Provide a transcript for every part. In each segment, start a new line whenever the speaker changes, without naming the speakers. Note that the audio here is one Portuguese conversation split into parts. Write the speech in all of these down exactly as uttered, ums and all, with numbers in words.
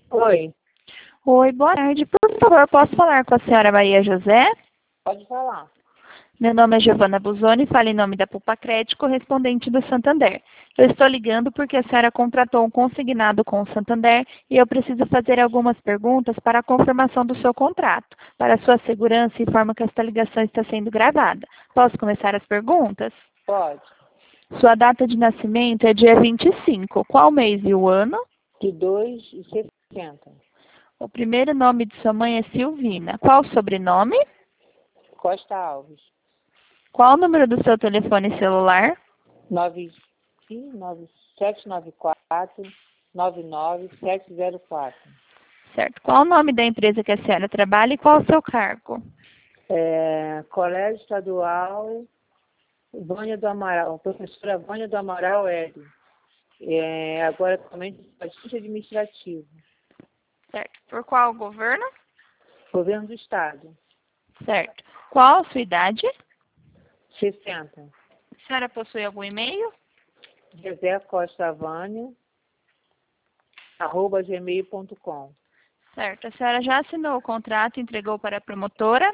Oi,
Oi, boa tarde. Por favor, posso falar com a senhora Maria José?
pode falar.
Meu nome é Giovana Busoni, falo em nome da Pulpacred, correspondente do Santander. Eu estou ligando porque a senhora contratou um consignado com o Santander e eu preciso fazer algumas perguntas para a confirmação do seu contrato. Para sua segurança, informo que esta ligação está sendo gravada. Posso começar as perguntas?
Pode.
Sua data de nascimento é dia vinte e cinco. Qual mês e o ano?
De dois e sessenta.
O primeiro nome de sua mãe é Silvina. Qual o sobrenome?
Costa Alves.
Qual o número do seu telefone celular?
nove sete nove quatro nove nove sete zero quatro.
Certo. Qual o nome da empresa que a senhora trabalha e qual o seu cargo?
É, Colégio Estadual Vânia do Amaral, professora Vânia do Amaral L. É, agora atualmente assistente administrativo.
Certo. Por qual governo?
Governo do Estado.
Certo. Qual a sua idade?
sessenta.
A senhora possui algum e-mail?
José Costa Vânia, arroba gmail ponto com.
Certo. A senhora já assinou o contrato e entregou para a promotora?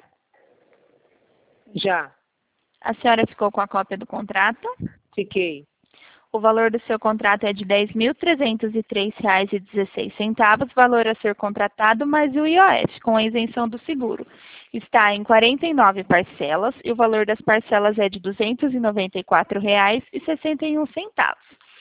Já.
A senhora ficou com a cópia do contrato?
Fiquei.
O valor do seu contrato é de dez mil trezentos e três reais e dezesseis centavos, valor a ser contratado mais o I O F, com a isenção do seguro. Está em quarenta e nove parcelas e o valor das parcelas é de duzentos e noventa e quatro reais e sessenta e um centavos.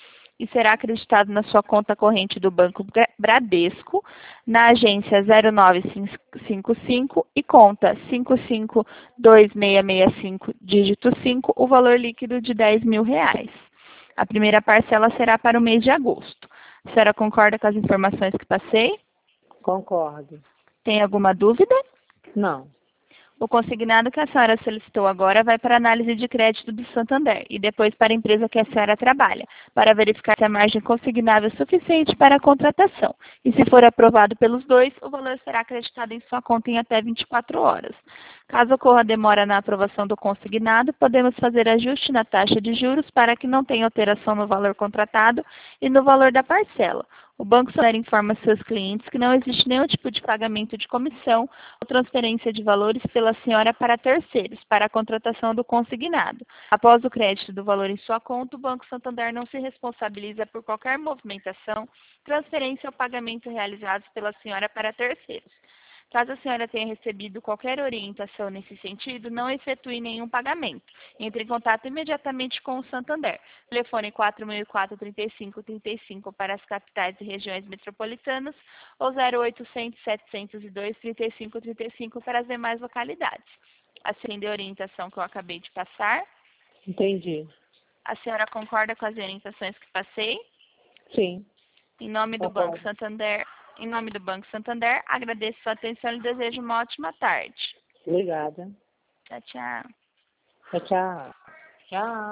E será acreditado na sua conta corrente do Banco Bradesco, na agência zero nove cinco cinco e conta cinco cinco dois seis seis cinco, dígito cinco, o valor líquido de dez mil reais. A primeira parcela será para o mês de agosto. A senhora concorda com as informações que passei?
Concordo.
Tem alguma dúvida?
Não.
O consignado que a senhora solicitou agora vai para a análise de crédito do Santander e depois para a empresa que a senhora trabalha, para verificar se a margem consignável é suficiente para a contratação. E se for aprovado pelos dois, o valor será acreditado em sua conta em até vinte e quatro horas. Caso ocorra demora na aprovação do consignado, podemos fazer ajuste na taxa de juros para que não tenha alteração no valor contratado e no valor da parcela. O Banco Santander informa seus clientes que não existe nenhum tipo de pagamento de comissão ou transferência de valores pela senhora para terceiros, para a contratação do consignado. Após o crédito do valor em sua conta, o Banco Santander não se responsabiliza por qualquer movimentação, transferência ou pagamento realizados pela senhora para terceiros. Caso a senhora tenha recebido qualquer orientação nesse sentido, não efetue nenhum pagamento. Entre em contato imediatamente com o Santander. Telefone quatro mil e quatro, trinta e cinco, trinta e cinco para as capitais e regiões metropolitanas ou zero oitocentos, setecentos e dois, trinta e cinco, trinta e cinco para as demais localidades. Assim, de orientação que eu acabei de passar.
Entendi.
A senhora concorda com as orientações que passei?
Sim.
Em nome do
Concordo.
Banco Santander, em nome do Banco Santander, agradeço sua atenção e desejo uma ótima tarde.
Obrigada.
Tchau, tchau.
Tchau, tchau. Tchau.